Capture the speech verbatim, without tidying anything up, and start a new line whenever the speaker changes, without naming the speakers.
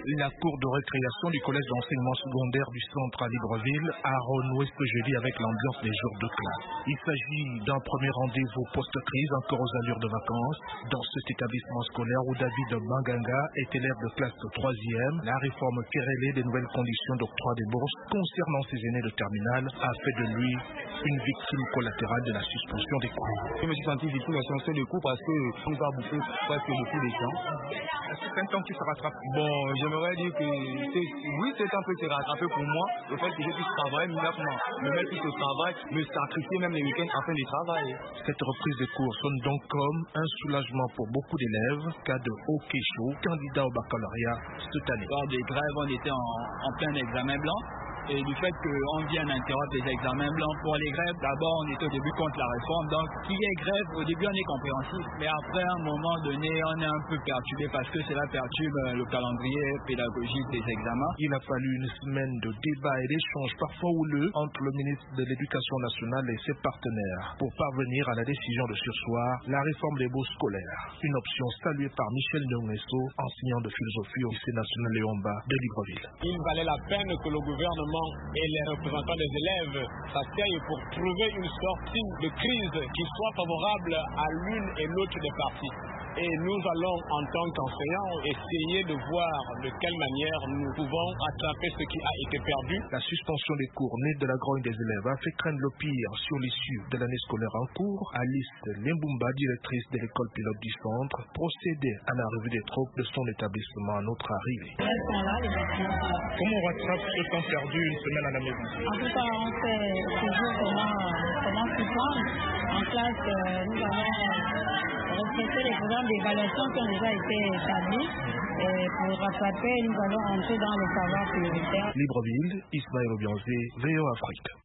La cour de récréation du collège d'enseignement secondaire du centre à Libreville a renoué ce jeudi avec l'ambiance des jours de classe. Il s'agit d'un premier rendez-vous post-crise encore aux allures de vacances. Dans cet établissement scolaire où David Manganga est élève de classe troisième, la réforme querellée des nouvelles conditions d'octroi des bourses concernant ses aînés de terminale a fait de lui une victime collatérale de la suspension des cours.
Je me suis senti victime de la suspension des cours parce qu'on va bouffer presque beaucoup de temps.
C'est un temps qui se rattrape.
Bon, j'aimerais dire que oui, c'est un peu se rattraper pour moi. Le fait que je puisse travailler, me mettre plus au travail, me sacrifier même les week-ends afin de travailler.
Cette reprise des cours sonne donc comme un soulagement pour beaucoup d'élèves, cas de hockey chaud, candidat au baccalauréat cette année.
Lors des grèves, on était en, en plein examen blanc. Et du fait qu'on vient interrompre les examens blancs pour les grèves, d'abord on était au début contre la réforme, donc qu'il y ait grève, au début on est compréhensif, mais après à un moment donné on est un peu perturbé parce que cela perturbe le calendrier pédagogique des examens.
Il a fallu une semaine de débats et d'échanges parfois houleux entre le ministre de l'Éducation nationale et ses partenaires pour parvenir à la décision de sursoir, la réforme des bourses scolaires, une option saluée par Michel Ndongesso, enseignant de philosophie au lycée national Léon Mba de Libreville.
Il valait la peine que le gouvernement et les représentants des élèves s'asseyent pour trouver une sortie de crise qui soit favorable à l'une et l'autre des parties. Et nous allons, en tant qu'enseignants, essayer de voir de quelle manière nous pouvons attraper ce qui a été perdu.
La suspension des cours née de la grogne des élèves a fait craindre le pire sur l'issue de l'année scolaire en cours. Alice Limbumba, directrice de l'école pilote du centre, procédait à la revue des troupes de son établissement à notre arrivée.
Comment on rattrape ce temps perdu une semaine à la maison?
En tout cas, on sait toujours comment, comment s'y prendre. En classe, nous avons respecté les programmes d'évaluation qui ont déjà été établis. Et pour rattraper, nous allons entrer dans le savoir prioritaire.
Libreville, Ismaël Obianzé, V O Afrique.